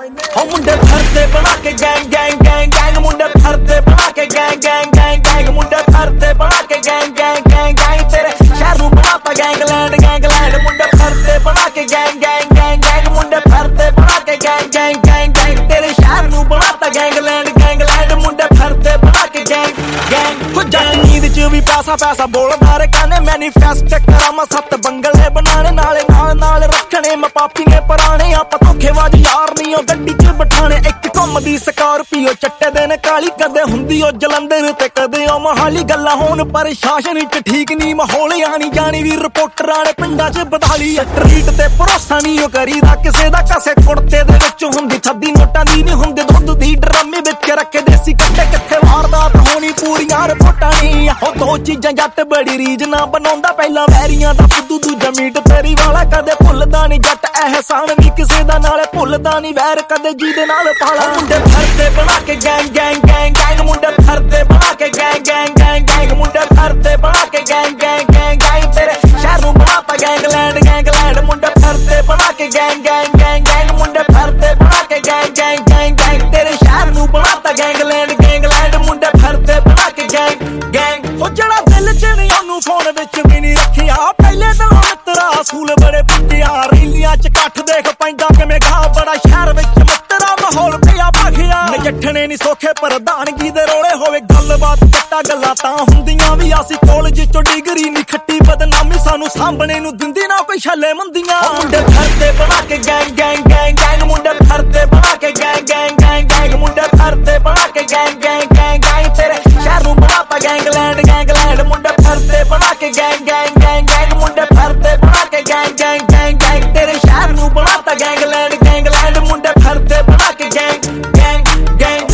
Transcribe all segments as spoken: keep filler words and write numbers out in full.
हो मुंडे फरते बना के गैंग गैंग गैंग गैंग मुंडे फरते बना के गैंग गैंग गैंग गैंग मुंडे फरते बना के गैंग गैंग गैंग गैंग तेरे शहर नूं बनाता गैंगलैंड गैंगलैंड मुंडे फरते बना के गैंग गैंग गैंग गैंग मुंडे फरते बना के गैंग गैंग गैंग गैंग तेरे शहर नूं बनाता गैंगलैंड गैंगलैंड मुंडे फरते बना के गैंग गैंग हो जाए नींद च भी पैसा पैसा बोलदा रे कहने मैनीफेस्ट करा मैं सत्त बंगले बनाने नाले नाल नाल रखने मैं पापीए पुराने आप धोखेबाज यार नहीं गड्डी च बिठाने एक घुमदी स्कार्पियो चट्टे दिन काली कदे हुंदी ओ जलंधर ते कदे ओ मोहाली गल्लां होण प्रशासन च ठीक नहीं माहौल आनी जानी भी रिपोर्टरां ने पिंडां च बधाली ट्रीट ते भरोसा नहीं ओ करीदा किसे दा कसे कुड़ते दे विच हुंदी छद्दी नोटां दी नहीं हुंदे दुध दी ड्रमे विच रखे देसी कट्टे किथे वारदात होनी पूरीआं रिपोर्टां नहीं हो दो चीजां जट बड़ी रीज ना बनाउंदा पहला वैरियां दा फुद्दू दूजा मीट तेरी वाला कदे भुलदा नहीं जट एहसान भी किसे दा नाले भुलदा नहीं वैर कदे जी दे नाल पाला मुंडे फरते बना के गैंग गैंग गैंग गैंग मुंडे फरते बना के गैंग गैंग गैंग गैंग मुंडे फरते बना के गैंग गैंग गैंग गैंग तेरे शहर नूं बनाता गैंगलैंड गैंगलैंड मुंडे फरते बना के गैंग गैंग गैंग गैंग मुंडे फरते बना के गैंग गैंग गैंग गैंग तेरे शहर नूं बनाता गैंगलैंड गैंगलैंड मुंडे फरते बना के गैंग गैंग हो जड़ा दिल च नहीं ओनू फोन विच भी नहीं रखिया पहले दिनों मित्रा असूल बड़े पुट्टिया रैलियां च कट्ठ देख पैंदा किवें गा बड़ा शहर विच मित्रा माहौल पिया भाखिया नजठने नहीं सौखे प्रधानगी दे रोले होवे गलबात कट्टा गल्लां तां हुंदियां भी आसी कॉलेज चों डिग्री नहीं खट्टी बदनामी सानू सामने नूं दिंदी ना कोई छले मंदियां मुंडे फरते बना के गैंग गैंग गैंग गैंग मुंडे फरते बना के गैंग गैंग गैंग गैंग मुंडे फरते बना के गैंग गैंग गैंग गैंग तेरे शहर नूं बनाता गैंगलैंड गैंगलैंड मुंडे फरते बना के गैंग गैंग गैंग गैंग मुंडे फरते बना के गैंग गैंग गैंग गैंग तेरे शहर नूं बनाता गैंगलैंड गैंगलैंड मुंडे फरते बना के गैंग गैंग गैंग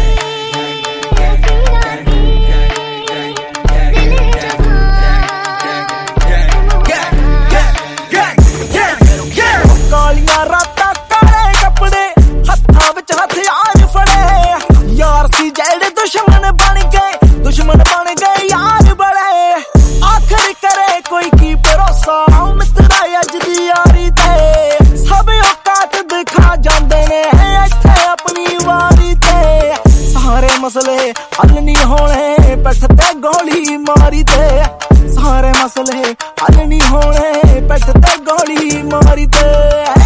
कालियां रातां काले कपड़े हत्थां विच हथियार फड़े यार सी जेड़े दुश्मन बन गए दुश्मन बन गए यार बड़े आखिर करे कोई की भरोसा मित्रा अज दी यारी ते सब औकात दिखा जांदे ने इत्थे अपनी वारी ते सारे मसले हल नहीं होने पिठ ते गोली मारी ते सारे मसले हल नहीं होने पिठ ते गोली मारी ते